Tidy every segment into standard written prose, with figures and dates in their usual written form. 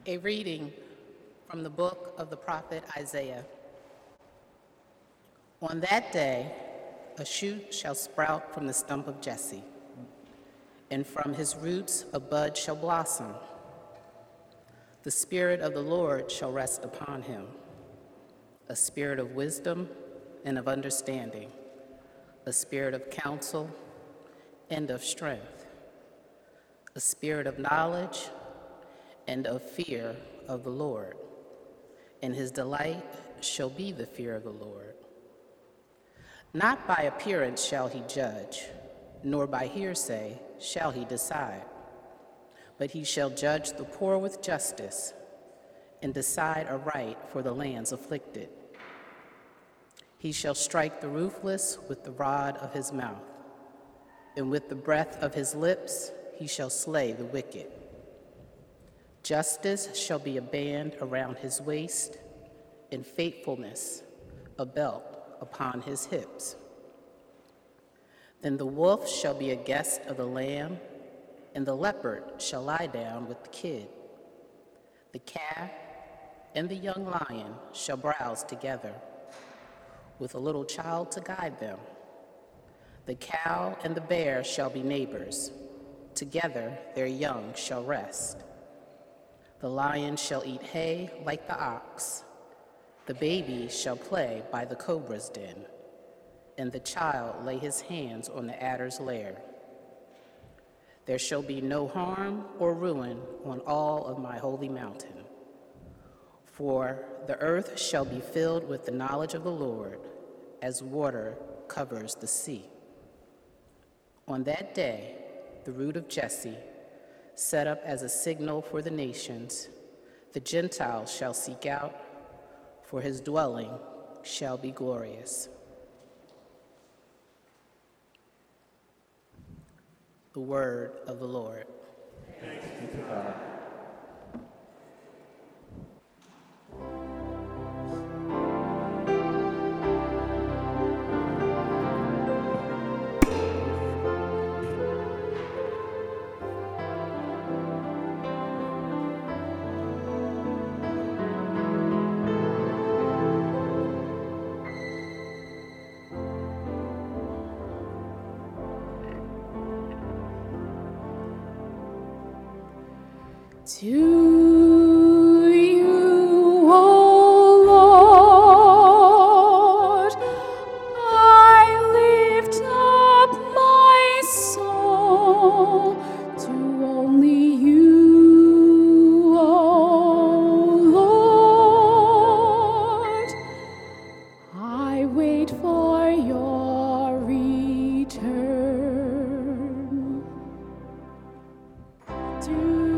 A reading from the book of the prophet Isaiah. On that day, a shoot shall sprout from the stump of Jesse, and from his roots a bud shall blossom. The Spirit of the Lord shall rest upon him, a spirit of wisdom and of understanding, a spirit of counsel and of strength, a spirit of knowledge and of fear of the Lord. And his delight shall be the fear of the Lord. Not by appearance shall he judge, nor by hearsay shall he decide, but he shall judge the poor with justice and decide aright for the lands afflicted. He shall strike the ruthless with the rod of his mouth, and with the breath of his lips he shall slay the wicked. Justice shall be a band around his waist, and faithfulness a belt upon his hips. Then the wolf shall be a guest of the lamb, and the leopard shall lie down with the kid. The calf and the young lion shall browse together, with a little child to guide them. The cow and the bear shall be neighbors. Together their young shall rest. The lion shall eat hay like the ox. The baby shall play by the cobra's den, and the child lay his hands on the adder's lair. There shall be no harm or ruin on all of my holy mountain, for the earth shall be filled with the knowledge of the Lord, as water covers the sea. On that day, the root of Jesse, set up as a signal for the nations, the Gentiles shall seek out, for his dwelling shall be glorious. The word of the Lord. Thanks be to God. To you, O Lord, I lift up my soul. To only you, O Lord, I wait for your return. To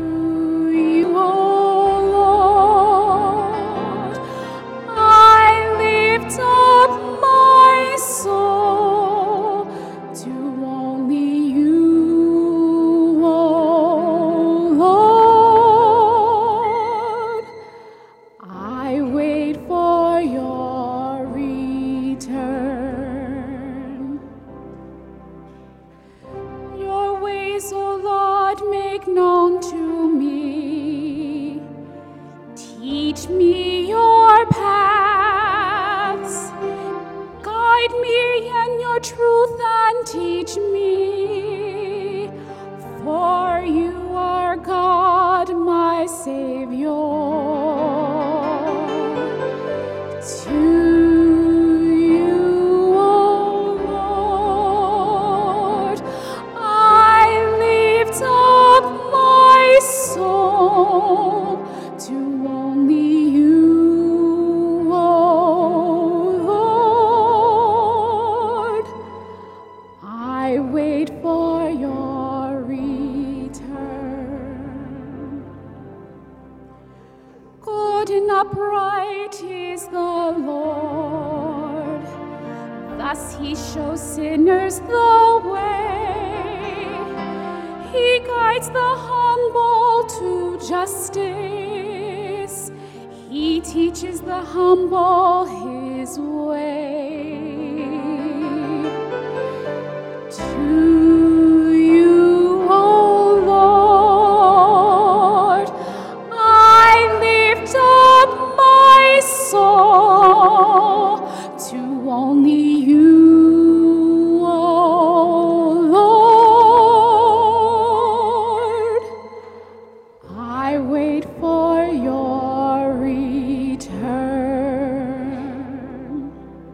teach me your paths, guide me in your truth and teach me, for you are God, my Savior. To you, O Lord, I lift up my soul. To only you, O Lord, I wait for your return. Good and upright is the Lord, thus he shows sinners the way. He guides the humble to justice. He teaches the humble his way. To you, O Lord, I soul to only you, O Lord. I wait for your return.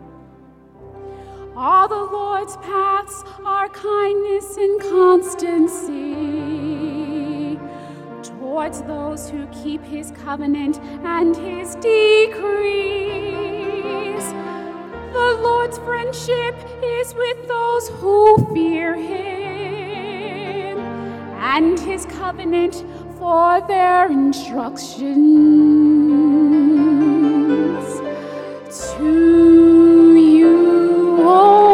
All the Lord's paths are kindness and constancy towards those who keep his covenant and his decrees. The Lord's friendship is with those who fear him, and his covenant for their instructions. To you, O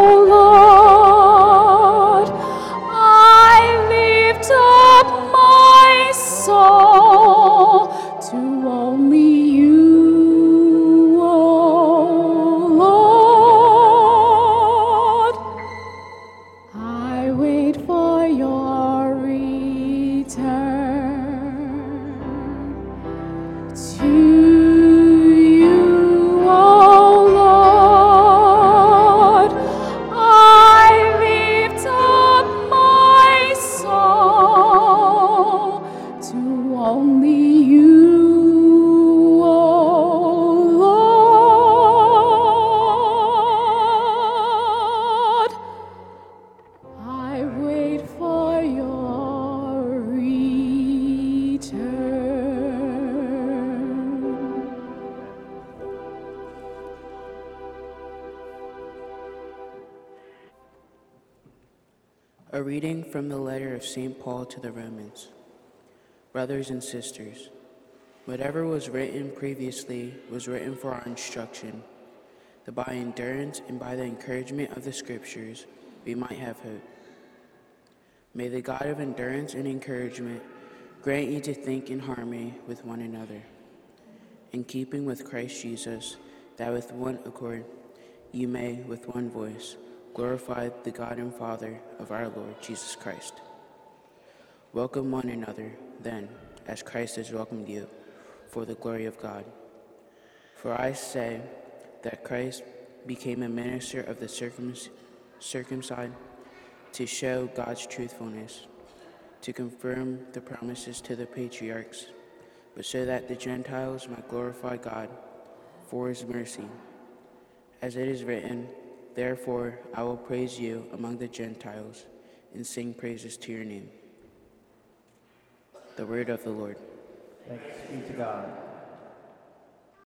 Lord, I lift up my soul to only you, O Lord. I wait for your return. To you, O Lord, I lift up my soul to only you, O Lord. I wait for your return. A reading from the letter of St. Paul to the Romans. Brothers and sisters, whatever was written previously was written for our instruction, that by endurance and by the encouragement of the Scriptures we might have hope. May the God of endurance and encouragement grant you to think in harmony with one another, in keeping with Christ Jesus, that with one accord you may, with one voice, glorify the God and Father of our Lord Jesus Christ. Welcome one another, then, as Christ has welcomed you, for the glory of God. For I say that Christ became a minister of the circumcised to show God's truthfulness, to confirm the promises to the patriarchs, but so that the Gentiles might glorify God for his mercy. As it is written, therefore I will praise you among the Gentiles and sing praises to your name. The word of the Lord. Thanks be to God.